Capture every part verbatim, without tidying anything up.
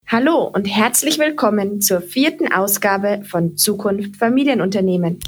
Hallo und herzlich willkommen zur vierten Ausgabe von Zukunft Familienunternehmen.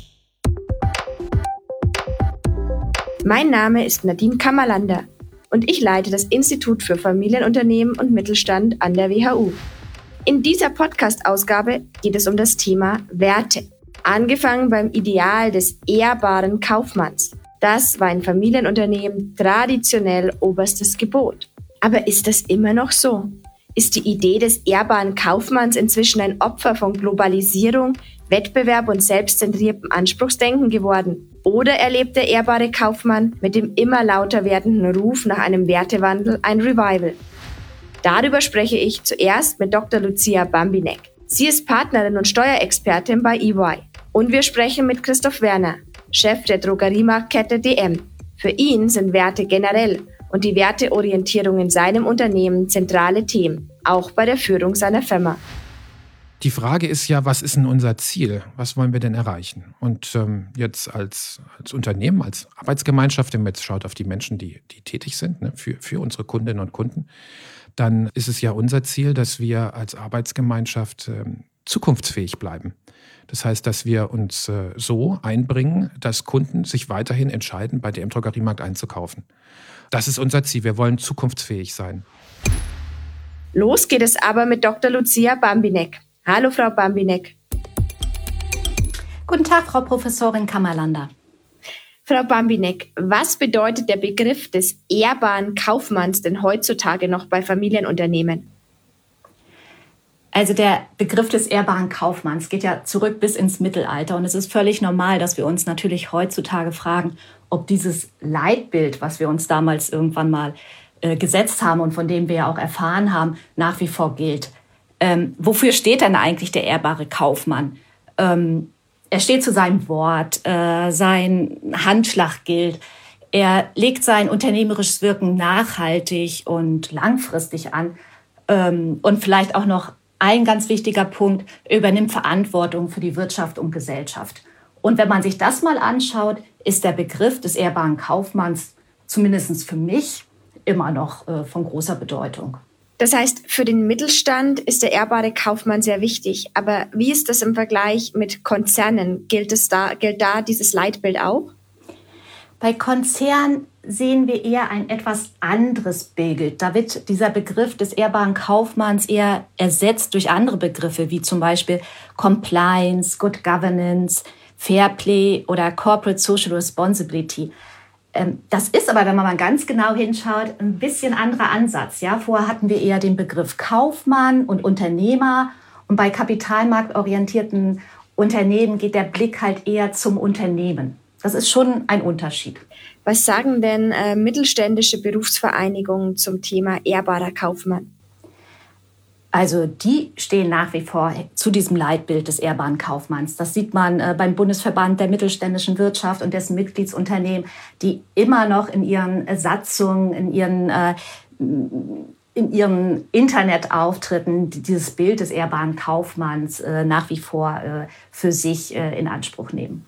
Mein Name ist Nadine Kammerlander und ich leite das Institut für Familienunternehmen und Mittelstand an der W H U. In dieser Podcast-Ausgabe geht es um das Thema Werte. Angefangen beim Ideal des ehrbaren Kaufmanns. Das war in Familienunternehmen traditionell oberstes Gebot. Aber ist das immer noch so? Ist die Idee des ehrbaren Kaufmanns inzwischen ein Opfer von Globalisierung, Wettbewerb und selbstzentriertem Anspruchsdenken geworden? Oder erlebt der ehrbare Kaufmann mit dem immer lauter werdenden Ruf nach einem Wertewandel ein Revival? Darüber spreche ich zuerst mit Doktor Lucia Bambinek. Sie ist Partnerin und Steuerexpertin bei E Y. Und wir sprechen mit Christoph Werner, Chef der Drogeriemarktkette D M. Für ihn sind Werte generell und die Werteorientierung in seinem Unternehmen zentrale Themen, auch bei der Führung seiner Firma. Die Frage ist ja, was ist denn unser Ziel? Was wollen wir denn erreichen? Und ähm, jetzt als, als Unternehmen, als Arbeitsgemeinschaft, wenn man jetzt schaut auf die Menschen, die, die tätig sind, ne, für, für unsere Kundinnen und Kunden, dann ist es ja unser Ziel, dass wir als Arbeitsgemeinschaft ähm, zukunftsfähig bleiben. Das heißt, dass wir uns äh, so einbringen, dass Kunden sich weiterhin entscheiden, bei D M Drogeriemarkt einzukaufen. Das ist unser Ziel. Wir wollen zukunftsfähig sein. Los geht es aber mit Doktor Lucia Bambinek. Hallo, Frau Bambinek. Guten Tag, Frau Professorin Kammerlander. Frau Bambinek, was bedeutet der Begriff des ehrbaren Kaufmanns denn heutzutage noch bei Familienunternehmen? Also der Begriff des ehrbaren Kaufmanns geht ja zurück bis ins Mittelalter. Und es ist völlig normal, dass wir uns natürlich heutzutage fragen, ob dieses Leitbild, was wir uns damals irgendwann mal äh, gesetzt haben und von dem wir ja auch erfahren haben, nach wie vor gilt. Ähm, wofür steht denn eigentlich der ehrbare Kaufmann? Ähm, er steht zu seinem Wort, äh, sein Handschlag gilt. Er legt sein unternehmerisches Wirken nachhaltig und langfristig an. Ähm, und vielleicht auch noch ein ganz wichtiger Punkt, er übernimmt Verantwortung für die Wirtschaft und Gesellschaft. Und wenn man sich das mal anschaut, ist der Begriff des ehrbaren Kaufmanns, zumindest für mich, immer noch äh, von großer Bedeutung. Das heißt, für den Mittelstand ist der ehrbare Kaufmann sehr wichtig. Aber wie ist das im Vergleich mit Konzernen? Gilt es da, gilt da dieses Leitbild auch? Bei Konzernen sehen wir eher ein etwas anderes Bild. Da wird dieser Begriff des ehrbaren Kaufmanns eher ersetzt durch andere Begriffe, wie zum Beispiel Compliance, Good Governance, Fairplay oder Corporate Social Responsibility. Das ist aber, wenn man mal ganz genau hinschaut, ein bisschen anderer Ansatz. Ja, vorher hatten wir eher den Begriff Kaufmann und Unternehmer. Und bei kapitalmarktorientierten Unternehmen geht der Blick halt eher zum Unternehmen. Das ist schon ein Unterschied. Was sagen denn äh, mittelständische Berufsvereinigungen zum Thema ehrbarer Kaufmann? Also die stehen nach wie vor zu diesem Leitbild des ehrbaren Kaufmanns. Das sieht man äh, beim Bundesverband der mittelständischen Wirtschaft und dessen Mitgliedsunternehmen, die immer noch in ihren äh, Satzungen, in ihren, äh, in ihren Internetauftritten dieses Bild des ehrbaren Kaufmanns äh, nach wie vor äh, für sich äh, in Anspruch nehmen.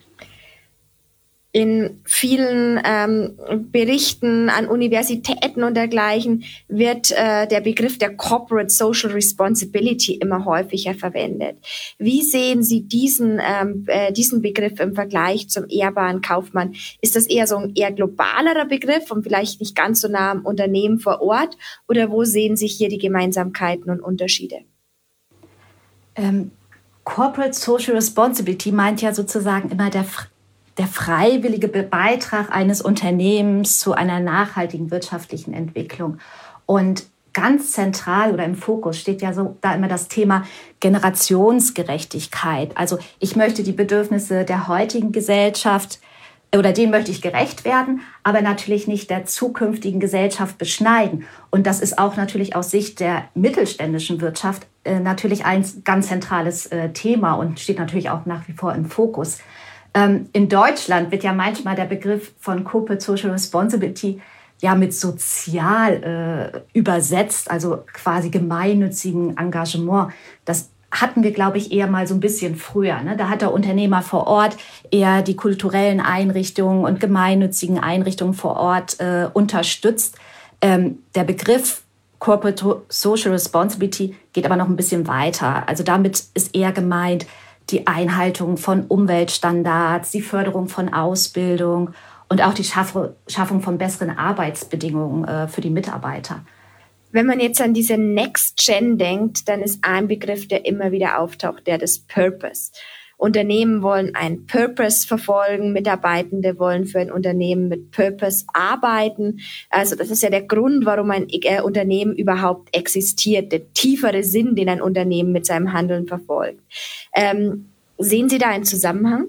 In vielen ähm, Berichten an Universitäten und dergleichen wird äh, der Begriff der Corporate Social Responsibility immer häufiger verwendet. Wie sehen Sie diesen, ähm, äh, diesen Begriff im Vergleich zum ehrbaren Kaufmann? Ist das eher so ein eher globalerer Begriff und vielleicht nicht ganz so nah am Unternehmen vor Ort? Oder wo sehen sich hier die Gemeinsamkeiten und Unterschiede? Ähm, Corporate Social Responsibility meint ja sozusagen immer der der freiwillige Beitrag eines Unternehmens zu einer nachhaltigen wirtschaftlichen Entwicklung. Und ganz zentral oder im Fokus steht ja so da immer das Thema Generationsgerechtigkeit. Also ich möchte die Bedürfnisse der heutigen Gesellschaft oder denen möchte ich gerecht werden, aber natürlich nicht der zukünftigen Gesellschaft beschneiden. Und das ist auch natürlich aus Sicht der mittelständischen Wirtschaft äh, natürlich ein ganz zentrales äh, Thema und steht natürlich auch nach wie vor im Fokus. In Deutschland wird ja manchmal der Begriff von Corporate Social Responsibility ja mit sozial äh, übersetzt, also quasi gemeinnützigen Engagement. Das hatten wir, glaube ich, eher mal so ein bisschen früher. Ne? Da hat der Unternehmer vor Ort eher die kulturellen Einrichtungen und gemeinnützigen Einrichtungen vor Ort äh, unterstützt. Ähm, der Begriff Corporate Social Responsibility geht aber noch ein bisschen weiter. Also damit ist eher gemeint die Einhaltung von Umweltstandards, die Förderung von Ausbildung und auch die Schaffung von besseren Arbeitsbedingungen äh, für die Mitarbeiter. Wenn man jetzt an diese Next Gen denkt, dann ist ein Begriff, der immer wieder auftaucht, der des Purpose. Unternehmen wollen einen Purpose verfolgen, Mitarbeitende wollen für ein Unternehmen mit Purpose arbeiten. Also das ist ja der Grund, warum ein äh, Unternehmen überhaupt existiert, der tiefere Sinn, den ein Unternehmen mit seinem Handeln verfolgt. Ähm, sehen Sie da einen Zusammenhang?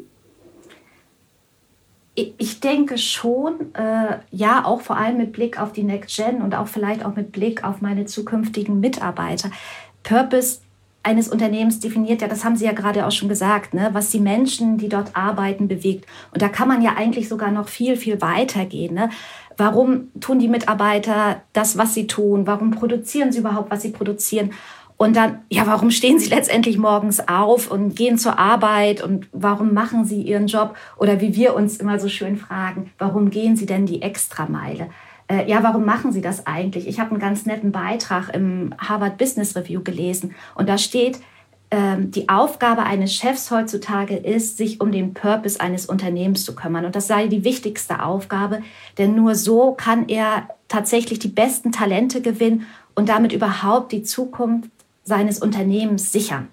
Ich denke schon, äh, ja, auch vor allem mit Blick auf die Next Gen und auch vielleicht auch mit Blick auf meine zukünftigen Mitarbeiter. Purpose eines Unternehmens definiert ja, das haben Sie ja gerade auch schon gesagt, ne, was die Menschen, die dort arbeiten, bewegt. Und da kann man ja eigentlich sogar noch viel, viel weiter gehen. Ne? Warum tun die Mitarbeiter das, was sie tun? Warum produzieren sie überhaupt, was sie produzieren? Und dann, ja, warum stehen sie letztendlich morgens auf und gehen zur Arbeit? Und warum machen sie ihren Job? Oder wie wir uns immer so schön fragen, warum gehen sie denn die Extrameile? Äh, ja, warum machen sie das eigentlich? Ich habe einen ganz netten Beitrag im Harvard Business Review gelesen. Und da steht, ähm, die Aufgabe eines Chefs heutzutage ist, sich um den Purpose eines Unternehmens zu kümmern. Und das sei die wichtigste Aufgabe, denn nur so kann er tatsächlich die besten Talente gewinnen und damit überhaupt die Zukunft seines Unternehmens sichern.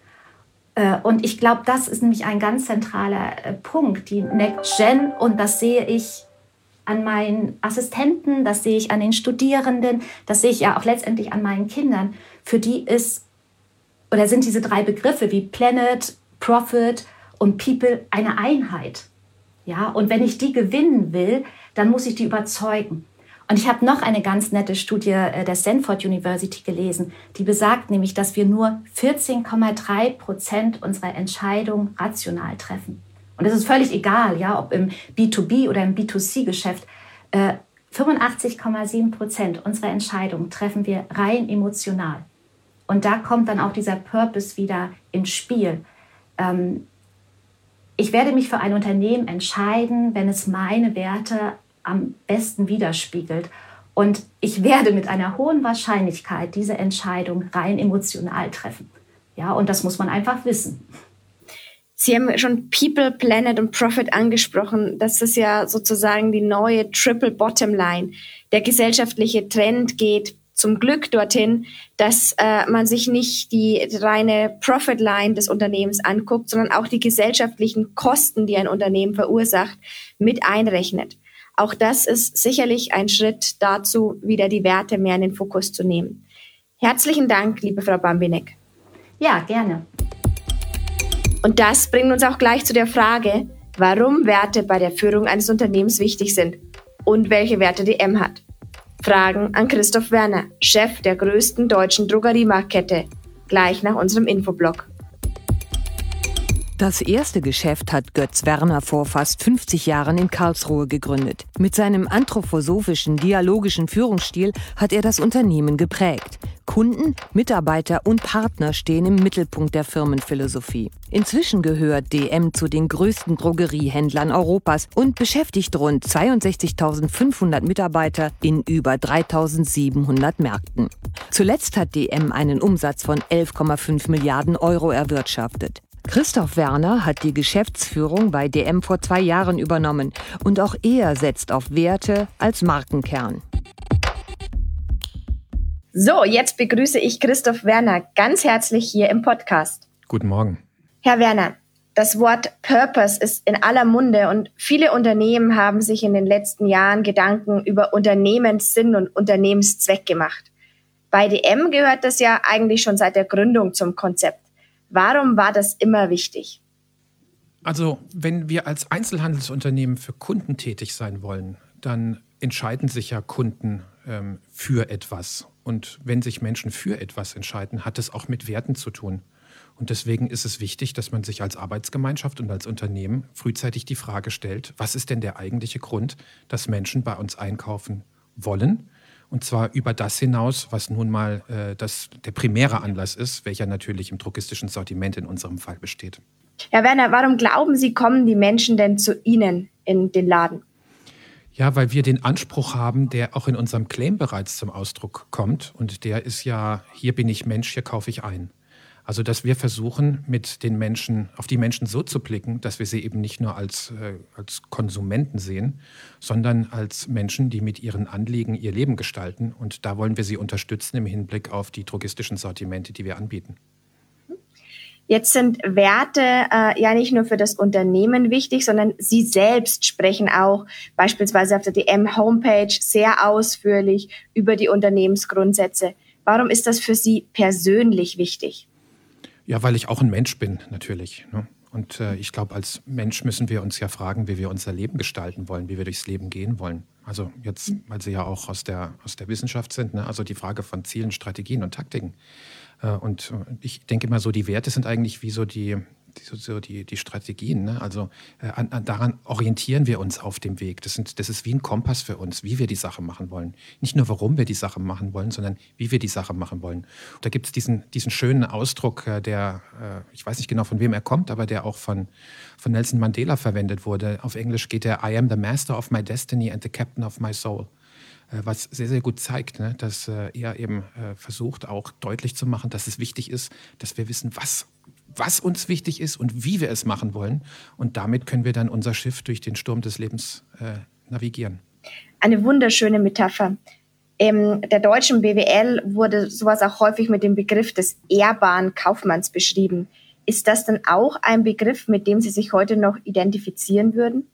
Und ich glaube, das ist nämlich ein ganz zentraler Punkt, die Next Gen. Und das sehe ich an meinen Assistenten, das sehe ich an den Studierenden, das sehe ich ja auch letztendlich an meinen Kindern. Für die ist oder sind diese drei Begriffe wie Planet, Profit und People eine Einheit. Ja, und wenn ich die gewinnen will, dann muss ich die überzeugen. Und ich habe noch eine ganz nette Studie der Stanford University gelesen, die besagt nämlich, dass wir nur vierzehn Komma drei Prozent unserer Entscheidungen rational treffen. Und es ist völlig egal, ja, ob im B zwei B oder im B zwei C Geschäft. Äh, fünfundachtzig Komma sieben Prozent unserer Entscheidungen treffen wir rein emotional. Und da kommt dann auch dieser Purpose wieder ins Spiel. Ähm, ich werde mich für ein Unternehmen entscheiden, wenn es meine Werte am besten widerspiegelt. Und ich werde mit einer hohen Wahrscheinlichkeit diese Entscheidung rein emotional treffen. Ja, und das muss man einfach wissen. Sie haben schon People, Planet und Profit angesprochen. Das ist ja sozusagen die neue Triple Bottom Line. Der gesellschaftliche Trend geht zum Glück dorthin, dass äh, man sich nicht die reine Profit Line des Unternehmens anguckt, sondern auch die gesellschaftlichen Kosten, die ein Unternehmen verursacht, mit einrechnet. Auch das ist sicherlich ein Schritt dazu, wieder die Werte mehr in den Fokus zu nehmen. Herzlichen Dank, liebe Frau Bambinek. Ja, gerne. Und das bringt uns auch gleich zu der Frage, warum Werte bei der Führung eines Unternehmens wichtig sind und welche Werte D M hat. Fragen an Christoph Werner, Chef der größten deutschen Drogeriemarktkette, gleich nach unserem Infoblog. Das erste Geschäft hat Götz Werner vor fast fünfzig Jahren in Karlsruhe gegründet. Mit seinem anthroposophischen, dialogischen Führungsstil hat er das Unternehmen geprägt. Kunden, Mitarbeiter und Partner stehen im Mittelpunkt der Firmenphilosophie. Inzwischen gehört D M zu den größten Drogeriehändlern Europas und beschäftigt rund zweiundsechzigtausendfünfhundert Mitarbeiter in über dreitausendsiebenhundert Märkten. Zuletzt hat D M einen Umsatz von elf Komma fünf Milliarden Euro erwirtschaftet. Christoph Werner hat die Geschäftsführung bei D M vor zwei Jahren übernommen und auch er setzt auf Werte als Markenkern. So, jetzt begrüße ich Christoph Werner ganz herzlich hier im Podcast. Guten Morgen. Herr Werner, das Wort Purpose ist in aller Munde und viele Unternehmen haben sich in den letzten Jahren Gedanken über Unternehmenssinn und Unternehmenszweck gemacht. Bei D M gehört das ja eigentlich schon seit der Gründung zum Konzept. Warum war das immer wichtig? Also, wenn wir als Einzelhandelsunternehmen für Kunden tätig sein wollen, dann entscheiden sich ja Kunden ähm, für etwas. Und wenn sich Menschen für etwas entscheiden, hat es auch mit Werten zu tun. Und deswegen ist es wichtig, dass man sich als Arbeitsgemeinschaft und als Unternehmen frühzeitig die Frage stellt, was ist denn der eigentliche Grund, dass Menschen bei uns einkaufen wollen? Und zwar über das hinaus, was nun mal äh, das, der primäre Anlass ist, welcher natürlich im drogistischen Sortiment in unserem Fall besteht. Herr Werner, warum glauben Sie, kommen die Menschen denn zu Ihnen in den Laden? Ja, weil wir den Anspruch haben, der auch in unserem Claim bereits zum Ausdruck kommt. Und der ist ja, hier bin ich Mensch, hier kaufe ich ein. Also, dass wir versuchen, mit den Menschen, auf die Menschen so zu blicken, dass wir sie eben nicht nur als, äh, als Konsumenten sehen, sondern als Menschen, die mit ihren Anliegen ihr Leben gestalten. Und da wollen wir sie unterstützen im Hinblick auf die drogistischen Sortimente, die wir anbieten. Jetzt sind Werte äh, ja nicht nur für das Unternehmen wichtig, sondern Sie selbst sprechen auch beispielsweise auf der D M-Homepage sehr ausführlich über die Unternehmensgrundsätze. Warum ist das für Sie persönlich wichtig? Ja, weil ich auch ein Mensch bin, natürlich. Ne? Und äh, ich glaube, als Mensch müssen wir uns ja fragen, wie wir unser Leben gestalten wollen, wie wir durchs Leben gehen wollen. Also jetzt, weil Sie ja auch aus der, aus der Wissenschaft sind, ne? Also die Frage von Zielen, Strategien und Taktiken. Äh, und ich denke immer so, die Werte sind eigentlich wie so die, die, so, so die, die Strategien. Ne? Also äh, an, an, daran orientieren wir uns auf dem Weg. Das, sind, das ist wie ein Kompass für uns, wie wir die Sache machen wollen. Nicht nur, warum wir die Sache machen wollen, sondern wie wir die Sache machen wollen. Da gibt es diesen, diesen schönen Ausdruck, äh, der, äh, ich weiß nicht genau, von wem er kommt, aber der auch von, von Nelson Mandela verwendet wurde. Auf Englisch geht er, I am the master of my destiny and the captain of my soul. Was sehr, sehr gut zeigt, ne, dass äh, er eben äh, versucht, auch deutlich zu machen, dass es wichtig ist, dass wir wissen, was, was uns wichtig ist und wie wir es machen wollen. Und damit können wir dann unser Schiff durch den Sturm des Lebens äh, navigieren. Eine wunderschöne Metapher. In der deutschen B W L wurde sowas auch häufig mit dem Begriff des ehrbaren Kaufmanns beschrieben. Ist das dann auch ein Begriff, mit dem Sie sich heute noch identifizieren würden?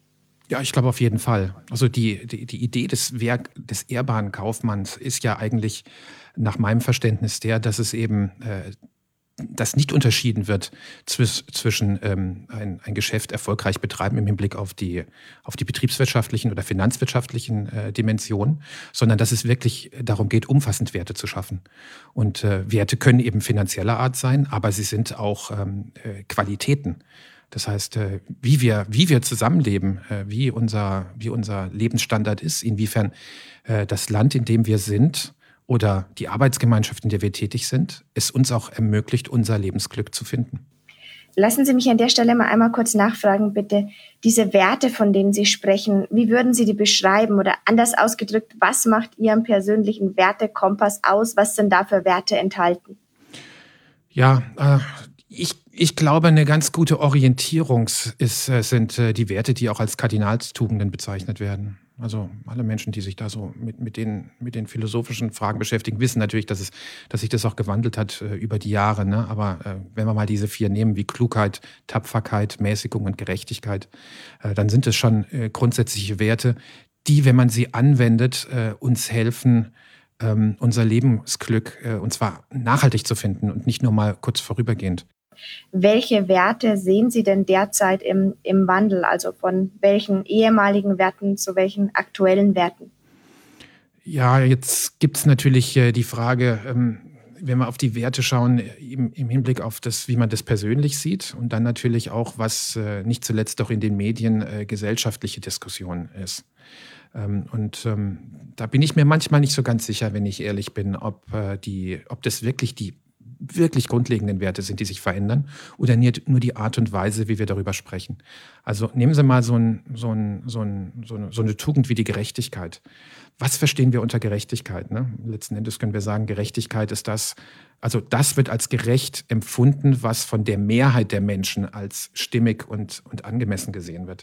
Ja, ich glaube auf jeden Fall. Also die, die, die Idee des Werk, des ehrbaren Kaufmanns ist ja eigentlich nach meinem Verständnis der, dass es eben äh, dass nicht unterschieden wird zwisch, zwischen ähm, ein, ein Geschäft erfolgreich betreiben im Hinblick auf die, auf die betriebswirtschaftlichen oder finanzwirtschaftlichen äh, Dimensionen, sondern dass es wirklich darum geht, umfassend Werte zu schaffen. Und äh, Werte können eben finanzieller Art sein, aber sie sind auch ähm, äh, Qualitäten. Das heißt, wie wir, wie wir zusammenleben, wie unser, wie unser Lebensstandard ist, inwiefern das Land, in dem wir sind oder die Arbeitsgemeinschaft, in der wir tätig sind, es uns auch ermöglicht, unser Lebensglück zu finden. Lassen Sie mich an der Stelle mal einmal kurz nachfragen, bitte. Diese Werte, von denen Sie sprechen, wie würden Sie die beschreiben? Oder anders ausgedrückt, was macht Ihren persönlichen Wertekompass aus? Was sind da für Werte enthalten? Ja, äh, ich Ich glaube, eine ganz gute Orientierung ist, sind die Werte, die auch als Kardinalstugenden bezeichnet werden. Also alle Menschen, die sich da so mit, mit, den, mit den philosophischen Fragen beschäftigen, wissen natürlich, dass, es, dass sich das auch gewandelt hat äh, über die Jahre. Ne? Aber äh, wenn wir mal diese vier nehmen, wie Klugheit, Tapferkeit, Mäßigung und Gerechtigkeit, äh, dann sind es schon äh, grundsätzliche Werte, die, wenn man sie anwendet, äh, uns helfen, ähm, unser Lebensglück, äh, und zwar nachhaltig zu finden und nicht nur mal kurz vorübergehend. Welche Werte sehen Sie denn derzeit im, im Wandel? Also von welchen ehemaligen Werten zu welchen aktuellen Werten? Ja, jetzt gibt es natürlich äh, die Frage, ähm, wenn wir auf die Werte schauen, im, im Hinblick auf das, wie man das persönlich sieht und dann natürlich auch, was äh, nicht zuletzt auch in den Medien äh, gesellschaftliche Diskussion ist. Ähm, und ähm, da bin ich mir manchmal nicht so ganz sicher, wenn ich ehrlich bin, ob, äh, die, ob das wirklich die wirklich grundlegenden Werte sind, die sich verändern oder nur die Art und Weise, wie wir darüber sprechen. Also nehmen Sie mal so, ein, so, ein, so, ein, so, eine, so eine Tugend wie die Gerechtigkeit. Was verstehen wir unter Gerechtigkeit? Ne? Letzten Endes können wir sagen, Gerechtigkeit ist das, also das wird als gerecht empfunden, was von der Mehrheit der Menschen als stimmig und, und angemessen gesehen wird.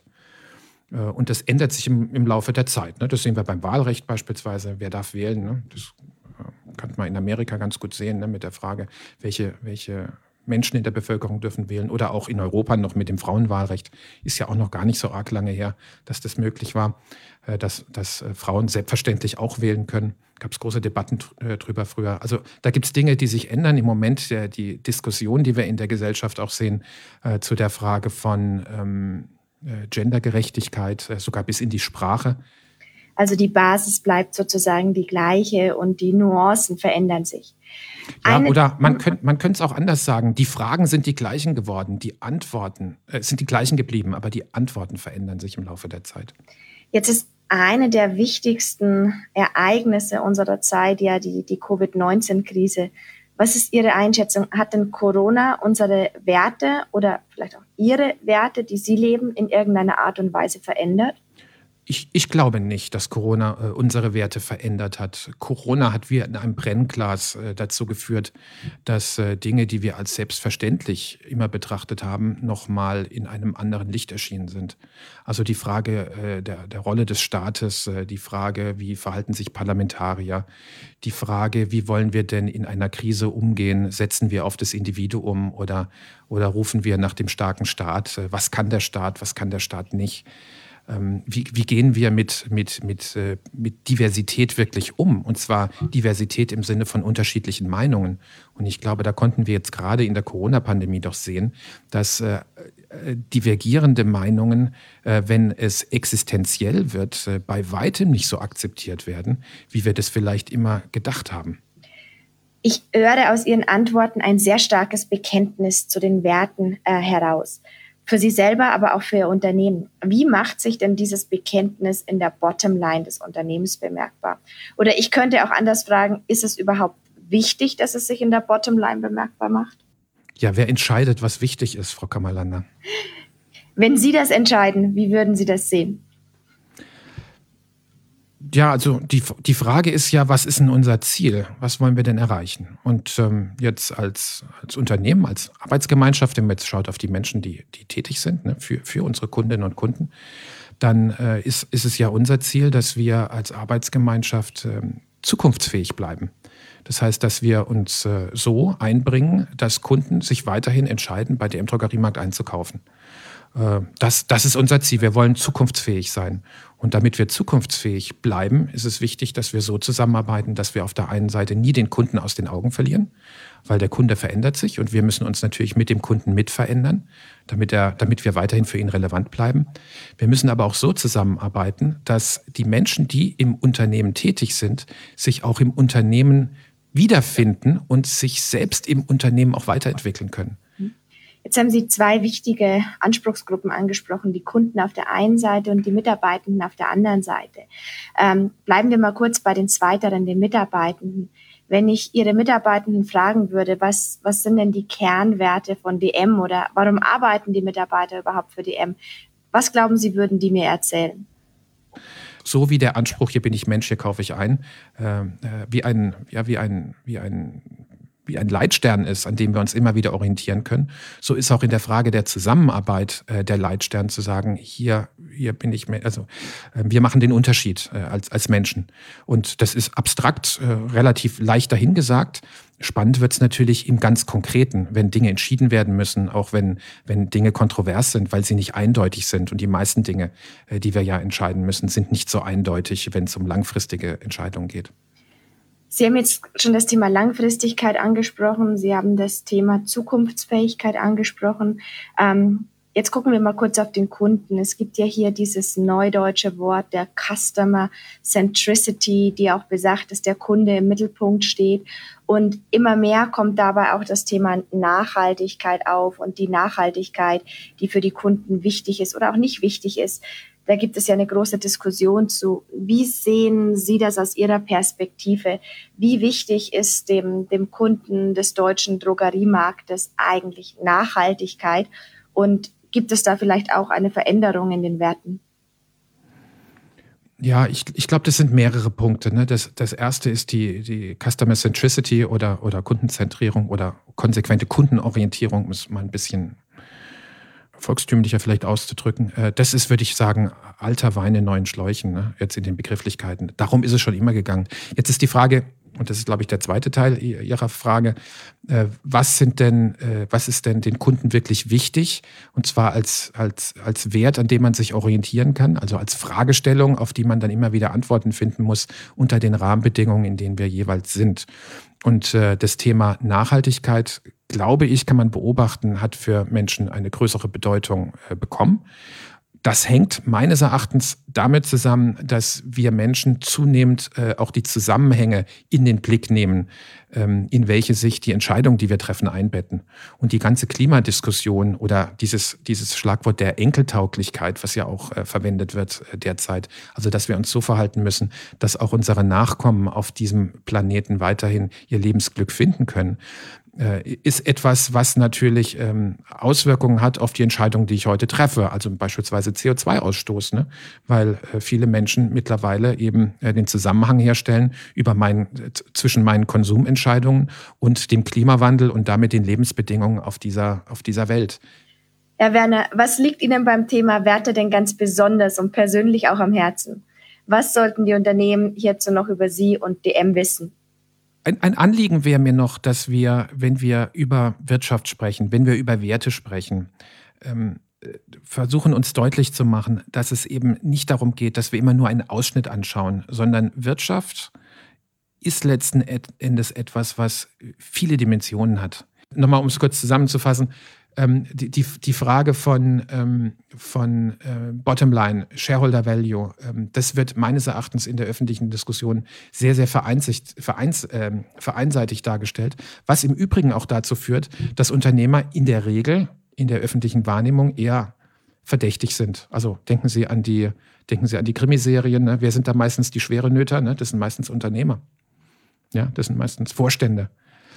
Und das ändert sich im, im Laufe der Zeit. Ne? Das sehen wir beim Wahlrecht beispielsweise. Wer darf wählen? Ne? Das kann man in Amerika ganz gut sehen, ne, mit der Frage, welche, welche Menschen in der Bevölkerung dürfen wählen. Oder auch in Europa noch mit dem Frauenwahlrecht. Ist ja auch noch gar nicht so arg lange her, dass das möglich war, äh, dass, dass äh, Frauen selbstverständlich auch wählen können. Gab es große Debatten äh, drüber früher. Also da gibt es Dinge, die sich ändern. Im Moment der, die Diskussion, die wir in der Gesellschaft auch sehen, äh, zu der Frage von ähm, äh, Gendergerechtigkeit, äh, sogar bis in die Sprache. Also die Basis bleibt sozusagen die gleiche und die Nuancen verändern sich. Ja, oder man könnte man könnte es auch anders sagen, die Fragen sind die gleichen geworden, die Antworten äh, sind die gleichen geblieben, aber die Antworten verändern sich im Laufe der Zeit. Jetzt ist eine der wichtigsten Ereignisse unserer Zeit ja die, die Covid neunzehn Krise. Was ist Ihre Einschätzung? Hat denn Corona unsere Werte oder vielleicht auch Ihre Werte, die Sie leben, in irgendeiner Art und Weise verändert? Ich, ich glaube nicht, dass Corona äh, unsere Werte verändert hat. Corona hat wie in einem Brennglas äh, dazu geführt, dass äh, Dinge, die wir als selbstverständlich immer betrachtet haben, nochmal in einem anderen Licht erschienen sind. Also die Frage äh, der, der Rolle des Staates, äh, die Frage, wie verhalten sich Parlamentarier, die Frage, wie wollen wir denn in einer Krise umgehen, setzen wir auf das Individuum oder, oder rufen wir nach dem starken Staat, äh, was kann der Staat, was kann der Staat nicht. Wie, wie gehen wir mit, mit, mit, mit Diversität wirklich um? Und zwar Diversität im Sinne von unterschiedlichen Meinungen. Und ich glaube, da konnten wir jetzt gerade in der Corona-Pandemie doch sehen, dass äh, divergierende Meinungen, äh, wenn es existenziell wird, äh, bei weitem nicht so akzeptiert werden, wie wir das vielleicht immer gedacht haben. Ich höre aus Ihren Antworten ein sehr starkes Bekenntnis zu den Werten äh, heraus. Für Sie selber, aber auch für Ihr Unternehmen. Wie macht sich denn dieses Bekenntnis in der Bottomline des Unternehmens bemerkbar? Oder ich könnte auch anders fragen, ist es überhaupt wichtig, dass es sich in der Bottomline bemerkbar macht? Ja, wer entscheidet, was wichtig ist, Frau Kammerlander? Wenn Sie das entscheiden, wie würden Sie das sehen? Ja, also die, die Frage ist ja, was ist denn unser Ziel? Was wollen wir denn erreichen? Und ähm, jetzt als, als Unternehmen, als Arbeitsgemeinschaft, wenn man jetzt schaut auf die Menschen, die, die tätig sind, ne, für, für unsere Kundinnen und Kunden, dann äh, ist, ist es ja unser Ziel, dass wir als Arbeitsgemeinschaft äh, zukunftsfähig bleiben. Das heißt, dass wir uns äh, so einbringen, dass Kunden sich weiterhin entscheiden, bei D M Drogeriemarkt einzukaufen. Das, das ist unser Ziel. Wir wollen zukunftsfähig sein. Und damit wir zukunftsfähig bleiben, ist es wichtig, dass wir so zusammenarbeiten, dass wir auf der einen Seite nie den Kunden aus den Augen verlieren, weil der Kunde verändert sich und wir müssen uns natürlich mit dem Kunden mit verändern, damit, er, damit wir weiterhin für ihn relevant bleiben. Wir müssen aber auch so zusammenarbeiten, dass die Menschen, die im Unternehmen tätig sind, sich auch im Unternehmen wiederfinden und sich selbst im Unternehmen auch weiterentwickeln können. Jetzt haben Sie zwei wichtige Anspruchsgruppen angesprochen, die Kunden auf der einen Seite und die Mitarbeitenden auf der anderen Seite. Ähm, bleiben wir mal kurz bei den Zweiteren, den Mitarbeitenden. Wenn ich Ihre Mitarbeitenden fragen würde, was, was sind denn die Kernwerte von D M oder warum arbeiten die Mitarbeiter überhaupt für D M? Was glauben Sie, würden die mir erzählen? So wie der Anspruch, hier bin ich Mensch, hier kaufe ich ein, äh, wie ein, ja, wie ein, wie ein wie ein Leitstern ist, an dem wir uns immer wieder orientieren können. So ist auch in der Frage der Zusammenarbeit äh, der Leitstern zu sagen, hier, hier bin ich, also äh, wir machen den Unterschied äh, als, als Menschen. Und das ist abstrakt, äh, relativ leicht dahingesagt. Spannend wird es natürlich im ganz Konkreten, wenn Dinge entschieden werden müssen, auch wenn, wenn Dinge kontrovers sind, weil sie nicht eindeutig sind. Und die meisten Dinge, äh, die wir ja entscheiden müssen, sind nicht so eindeutig, wenn es um langfristige Entscheidungen geht. Sie haben jetzt schon das Thema Langfristigkeit angesprochen. Sie haben das Thema Zukunftsfähigkeit angesprochen. Ähm, jetzt gucken wir mal kurz auf den Kunden. Es gibt ja hier dieses neudeutsche Wort der Customer Centricity, die auch besagt, dass der Kunde im Mittelpunkt steht. Und immer mehr kommt dabei auch das Thema Nachhaltigkeit auf und die Nachhaltigkeit, die für die Kunden wichtig ist oder auch nicht wichtig ist. Da gibt es ja eine große Diskussion zu. Wie sehen Sie das aus Ihrer Perspektive? Wie wichtig ist dem, dem Kunden des deutschen Drogeriemarktes eigentlich Nachhaltigkeit? Und gibt es da vielleicht auch eine Veränderung in den Werten? Ja, ich, ich glaube, das sind mehrere Punkte. Ne? Das, das erste ist die, die Customer Centricity oder, oder Kundenzentrierung oder konsequente Kundenorientierung, um es mal ein bisschen volkstümlicher vielleicht auszudrücken. Das ist, würde ich sagen, alter Wein in neuen Schläuchen, ne? Jetzt in den Begrifflichkeiten. Darum ist es schon immer gegangen. Jetzt ist die Frage, und das ist, glaube ich, der zweite Teil Ihrer Frage, was sind denn, was ist denn den Kunden wirklich wichtig? Und zwar als, als, als Wert, an dem man sich orientieren kann, also als Fragestellung, auf die man dann immer wieder Antworten finden muss, unter den Rahmenbedingungen, in denen wir jeweils sind. Und äh, das Thema Nachhaltigkeit, glaube ich, kann man beobachten, hat für Menschen eine größere Bedeutung äh, bekommen. Das hängt meines Erachtens damit zusammen, dass wir Menschen zunehmend äh, auch die Zusammenhänge in den Blick nehmen, ähm, in welche sich die Entscheidungen, die wir treffen, einbetten. Und die ganze Klimadiskussion oder dieses, dieses Schlagwort der Enkeltauglichkeit, was ja auch äh, verwendet wird äh, derzeit, also dass wir uns so verhalten müssen, dass auch unsere Nachkommen auf diesem Planeten weiterhin ihr Lebensglück finden können. äh, ist etwas, was natürlich ähm, Auswirkungen hat auf die Entscheidungen, die ich heute treffe, also beispielsweise C O zwei Ausstoß, ne? Weil äh, viele Menschen mittlerweile eben äh, den Zusammenhang herstellen über mein, äh, zwischen meinen Konsumentscheidungen und dem Klimawandel und damit den Lebensbedingungen auf dieser, auf dieser Welt. Herr Werner, was liegt Ihnen beim Thema Werte denn ganz besonders und persönlich auch am Herzen? Was sollten die Unternehmen hierzu noch über Sie und D M wissen? Ein, ein Anliegen wäre mir noch, dass wir, wenn wir über Wirtschaft sprechen, wenn wir über Werte sprechen, ähm, versuchen uns deutlich zu machen, dass es eben nicht darum geht, dass wir immer nur einen Ausschnitt anschauen, sondern Wirtschaft ist letzten Endes etwas, was viele Dimensionen hat. Nochmal, um es kurz zusammenzufassen, Ähm, die, die, die Frage von, ähm, von äh, Bottomline, Shareholder Value, ähm, das wird meines Erachtens in der öffentlichen Diskussion sehr, sehr vereinsigt, vereins, äh, vereinseitig dargestellt, was im Übrigen auch dazu führt, dass Unternehmer in der Regel in der öffentlichen Wahrnehmung eher verdächtig sind. Also denken Sie an die, denken Sie an die Krimiserien, ne? Wer sind da meistens die Schwerenöter? Ne? Das sind meistens Unternehmer. Ja, das sind meistens Vorstände.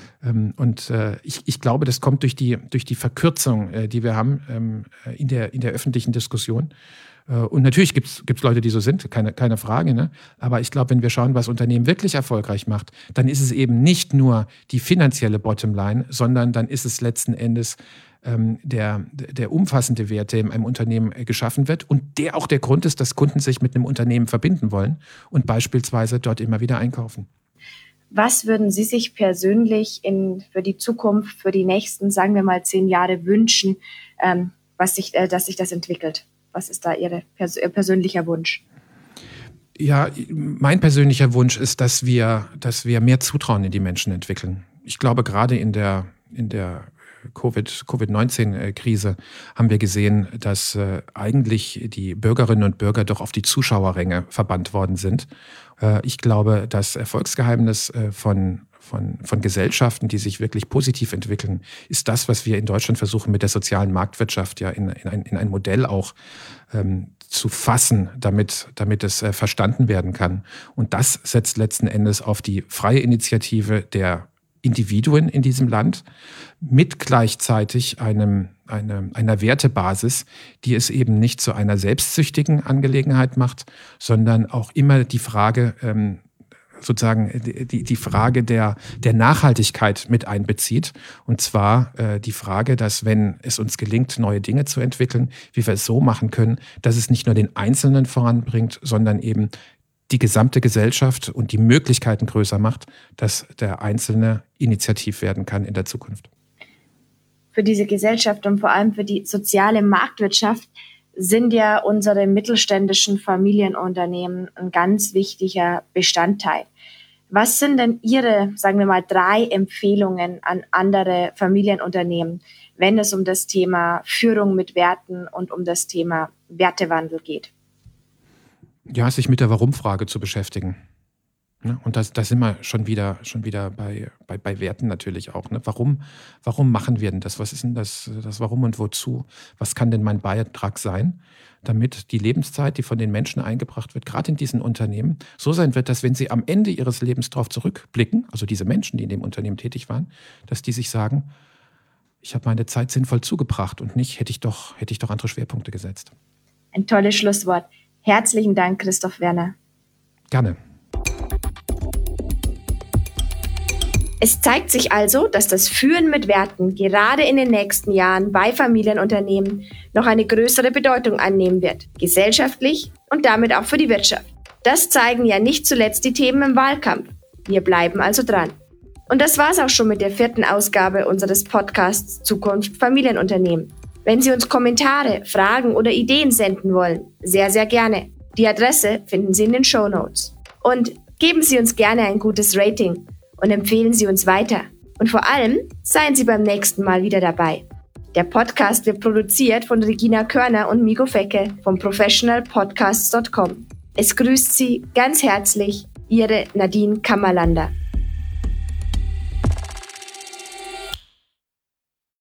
Und äh, ich, ich glaube, das kommt durch die, durch die Verkürzung, äh, die wir haben ähm, in, der, in der öffentlichen Diskussion. Äh, und natürlich gibt es Leute, die so sind, keine, keine Frage. Ne? Aber ich glaube, wenn wir schauen, was Unternehmen wirklich erfolgreich macht, dann ist es eben nicht nur die finanzielle Bottomline, sondern dann ist es letzten Endes ähm, der, der umfassende Wert, der in einem Unternehmen äh, geschaffen wird und der auch der Grund ist, dass Kunden sich mit einem Unternehmen verbinden wollen und beispielsweise dort immer wieder einkaufen. Was würden Sie sich persönlich in, für die Zukunft, für die nächsten, sagen wir mal, zehn Jahre wünschen, ähm, was sich, äh, dass sich das entwickelt? Was ist da Ihre, Pers- Ihr persönlicher Wunsch? Ja, mein persönlicher Wunsch ist, dass wir, dass wir mehr Zutrauen in die Menschen entwickeln. Ich glaube, gerade in der, in der Covid, Covid neunzehn Krise haben wir gesehen, dass äh, eigentlich die Bürgerinnen und Bürger doch auf die Zuschauerränge verbannt worden sind. Äh, ich glaube, das Erfolgsgeheimnis äh, von, von, von Gesellschaften, die sich wirklich positiv entwickeln, ist das, was wir in Deutschland versuchen, mit der sozialen Marktwirtschaft ja in, in, ein, in ein Modell auch ähm, zu fassen, damit, damit es äh, verstanden werden kann. Und das setzt letzten Endes auf die freie Initiative der Individuen in diesem Land mit gleichzeitig einem, eine, einer Wertebasis, die es eben nicht zu einer selbstsüchtigen Angelegenheit macht, sondern auch immer die Frage, ähm, sozusagen die, die Frage der, der Nachhaltigkeit mit einbezieht. Und zwar äh, die Frage, dass wenn es uns gelingt, neue Dinge zu entwickeln, wie wir es so machen können, dass es nicht nur den Einzelnen voranbringt, sondern eben die gesamte Gesellschaft und die Möglichkeiten größer macht, dass der Einzelne initiativ werden kann in der Zukunft. Für diese Gesellschaft und vor allem für die soziale Marktwirtschaft sind ja unsere mittelständischen Familienunternehmen ein ganz wichtiger Bestandteil. Was sind denn Ihre, sagen wir mal, drei Empfehlungen an andere Familienunternehmen, wenn es um das Thema Führung mit Werten und um das Thema Wertewandel geht? Ja, sich mit der Warum-Frage zu beschäftigen. Und da das sind wir schon wieder, schon wieder bei, bei, bei Werten natürlich auch. Ne? Warum, warum machen wir denn das? Was ist denn das, das Warum und Wozu? Was kann denn mein Beitrag sein, damit die Lebenszeit, die von den Menschen eingebracht wird, gerade in diesen Unternehmen, so sein wird, dass wenn sie am Ende ihres Lebens darauf zurückblicken, also diese Menschen, die in dem Unternehmen tätig waren, dass die sich sagen, ich habe meine Zeit sinnvoll zugebracht und nicht, hätte ich doch, hätte ich doch andere Schwerpunkte gesetzt. Ein tolles Schlusswort. Herzlichen Dank, Christoph Werner. Gerne. Es zeigt sich also, dass das Führen mit Werten gerade in den nächsten Jahren bei Familienunternehmen noch eine größere Bedeutung annehmen wird, gesellschaftlich und damit auch für die Wirtschaft. Das zeigen ja nicht zuletzt die Themen im Wahlkampf. Wir bleiben also dran. Und das war's auch schon mit der vierten Ausgabe unseres Podcasts Zukunft Familienunternehmen. Wenn Sie uns Kommentare, Fragen oder Ideen senden wollen, sehr, sehr gerne. Die Adresse finden Sie in den Shownotes. Und geben Sie uns gerne ein gutes Rating und empfehlen Sie uns weiter. Und vor allem seien Sie beim nächsten Mal wieder dabei. Der Podcast wird produziert von Regina Körner und Migo Fecke von professional podcasts punkt com. Es grüßt Sie ganz herzlich Ihre Nadine Kammerlander.